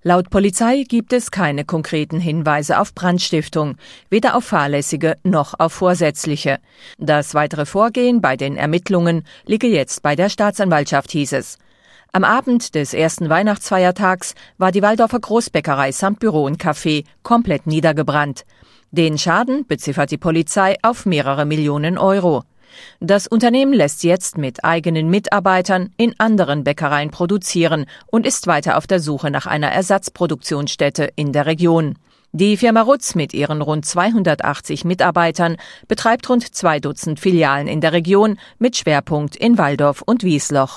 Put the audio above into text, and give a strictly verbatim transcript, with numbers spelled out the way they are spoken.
Laut Polizei gibt es keine konkreten Hinweise auf Brandstiftung, weder auf fahrlässige noch auf vorsätzliche. Das weitere Vorgehen bei den Ermittlungen liege jetzt bei der Staatsanwaltschaft, hieß es. Am Abend des ersten Weihnachtsfeiertags war die Walldorfer Großbäckerei samt Büro und Café komplett niedergebrannt. Den Schaden beziffert die Polizei auf mehrere Millionen Euro. Das Unternehmen lässt jetzt mit eigenen Mitarbeitern in anderen Bäckereien produzieren und ist weiter auf der Suche nach einer Ersatzproduktionsstätte in der Region. Die Firma Rutz mit ihren rund zweihundertachtzig Mitarbeitern betreibt rund zwei Dutzend Filialen in der Region mit Schwerpunkt in Walldorf und Wiesloch.